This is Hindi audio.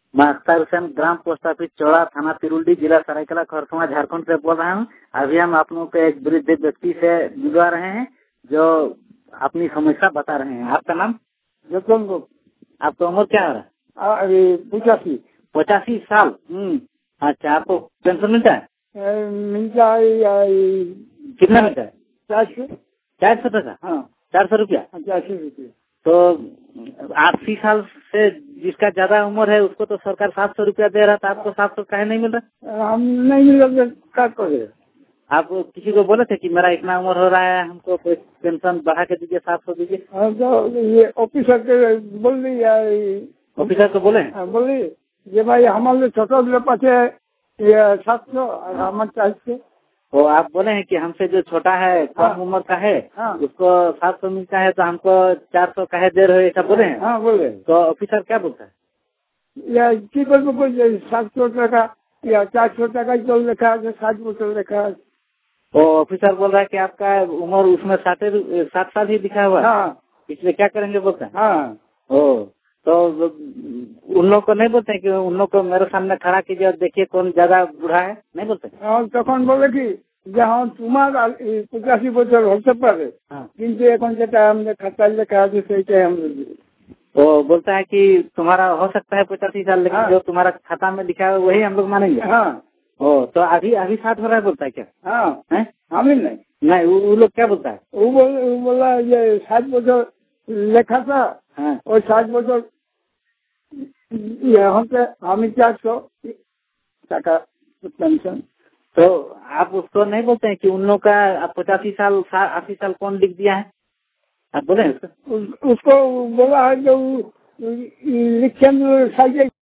मैं अख्तर हुसैन, ग्राम पोस्ट ऑफिस चौड़ा, थाना तिरुल्डी, जिला सरायकेला खरसुआ, झारखंड से बोल रहा हूँ। अभी हम आप लोगों को एक वृद्ध व्यक्ति से मिलवा रहे हैं जो अपनी समस्या बता रहे हैं। आपका नाम? जतन को। आपका उम्र क्या हो रहा है? अरे 85। 85 साल। अच्छा, आपको पेंशन मिलता है? मिलता है। कितना मिलता है? 400 टका। हाँ 400 रुपया। 85 रुपये। तो 80 साल से जिसका ज्यादा उम्र है उसको तो सरकार 700 रुपया दे रहा था, आपको 700 काहे नहीं मिल रहा? हम नहीं मिल रहा, क्या करे? आप किसी को बोले थे कि मेरा इतना उम्र हो रहा है, हमको पेंशन बढ़ा के दीजिए, 700 दीजिए? तो ये ऑफिसर के बोल दिया। ऑफिसर को बोले? बोली ये भाई हमारे छोटे पाचे ये 700 हमारे चाहिए। तो आप बोले हैं कि हमसे जो छोटा है, कम उम्र का है, उसको 700 मिलता है तो हमको 400 काहे दे रहे हो, ऐसा बोले हैं? हाँ बोले। तो ऑफिसर क्या बोलता है? या की बोल कोई 700 टका या 400 टका चल रखा है, 60 चल रखा है। तो ऑफिसर बोल रहा है कि आपका उम्र उसमें 60 साल ही दिखा हुआ है। हाँ। इसलिए क्या करेंगे बोलते हैं? हाँ। तो उन लोग को नहीं बोलते हैं कि उन लोग को मेरे सामने खड़ा कीजिए और देखिए कौन ज्यादा बूढ़ा है? नहीं बोलते? तक बोले कि जहाँ तुम्हारा 85 বছর হতে পারে কিন্তু এখন যেটা हमने खाता लिखा है সেইটাই हम। वो बोलता है कि तुम्हारा हो सकता है 85 साल, लेकिन जो तुम्हारा खाता में लिखा है वही हम लोग मानेंगे। हाँ। तो अभी 7 हो रहा है बोलता है क्या? हाँ है? हमें नहीं। वो लोग क्या बोलता है? वो बोला ये 60 বছর लिखा था। हाँ। और 60 বছর यहाँ पे हमें 400 टका पेंशन। तो आप उसको नहीं बोलते हैं कि उन लोग का 85 साल 80 साल कौन लिख दिया है? आप बोले उसको? उसको बोला है जो लिखे